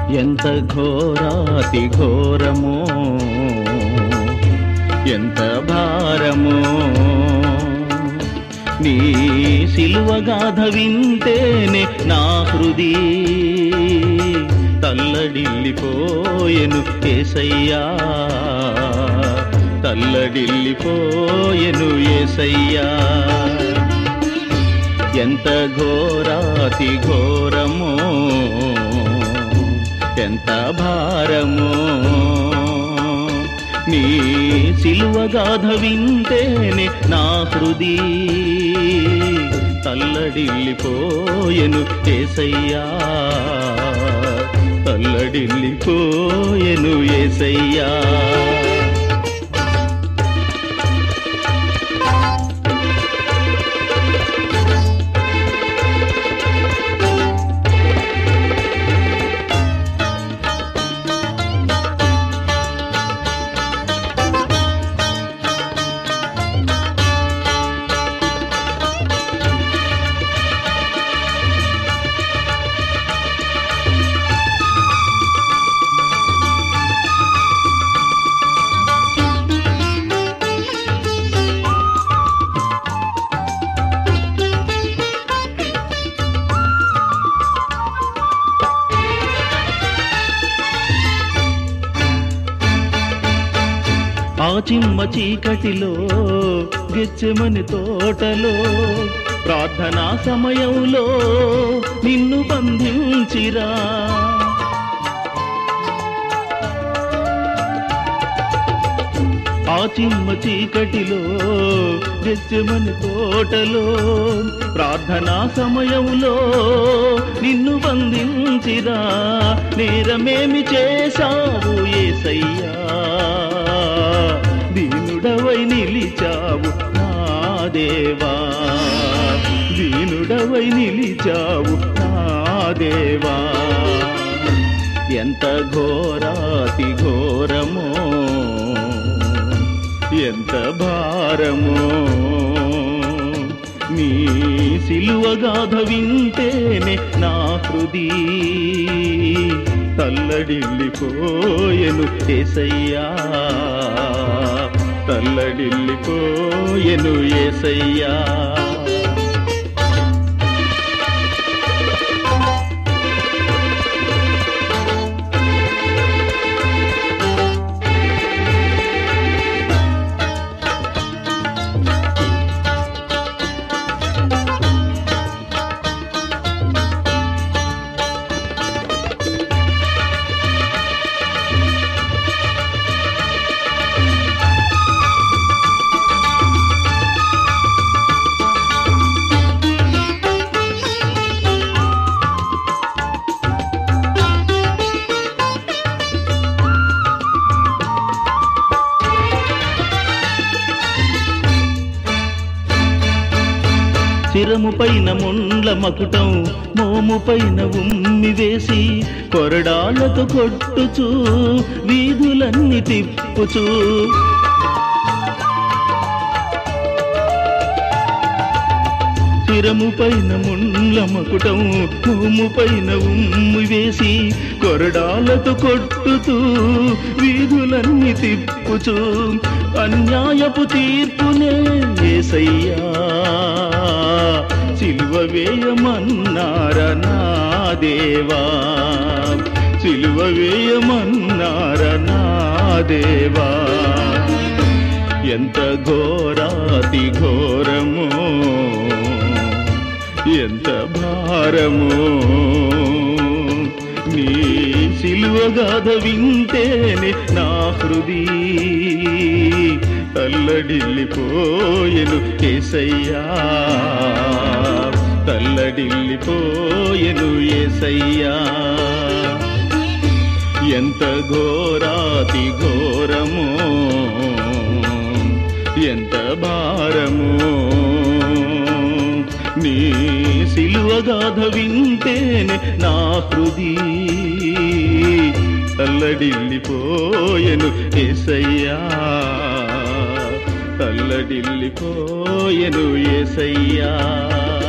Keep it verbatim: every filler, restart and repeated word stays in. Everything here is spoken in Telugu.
ఎంత ఘోరాతి ఘోరమో ఎంత భారమో నీ సిలువగాథ వింటేనే నా హృది తల్లడిల్లిపోయెను యేసయ్యా తల్లడిల్లిపోయెను యేసయ్యా ఎంత ఘోరాతి ఘోరమో ఎంత భారమో నీ సిలువగాథ వింటేనే నా హృది తల్లడిల్లిపోయెను యేసయ్యా తల్లడిల్లిపోయెను యేసయ్యా ఆ చిమ్మ చీకటిలో గెచ్చెమని తోటలో ప్రార్థనా సమయంలో నిన్ను బంధించిరా ఆ చిమ్మ చీకటిలో గెచ్చెమని తోటలో ప్రార్థనా సమయంలో నిన్ను బంధించిరా నేరమేమి చేశావు యేసయ్యా దీనుడవై నిలిచావు నా దేవా దీనుడవై నిలిచావు నా దేవా ఎంత ఘోరాతి ఘోరమో ఎంత భారమో నీ సిలువగాథ వింటేనే నా హృది తల్లడిల్లిపోయెను యేసయ్యా తల్లడిల్లిపోయెను యేసయ్యా శిరము పైన ముండ్ల మకుటం మోము పైన ఉమ్మి వేసి కొరడాలతో కొట్టుచూ వీధులన్నీ తిప్పుచూ శిరము పైన ముండ్ల మకుటం మోము పైన ఉమ్మి వేసి కొరడాలతో కొట్టుతూ వీధులన్నీ తిప్పుచూ అన్యాయపు తీర్పునే యేసయ్యా సిలువ వేయమన్నారా నా దేవా సిలువ వేయమన్నారా నా దేవా ఎంత ఘోరాతి ఘోరమో ఎంత భారమో నీ సిలువగాథ వింటేనే నా హృది తల్లడిల్లిపోయెను యేసయ్యా తల్లడిల్లిపోయెను యేసయ్యా ఎంత ఘోరాతి ఘోరమో ఎంత భారమో నీ సిలువగాథ వింటేనే నా హృది తల్లడిల్లిపోయెను యేసయ్యా తల్లడిల్లిపోయెను యేసయ్యా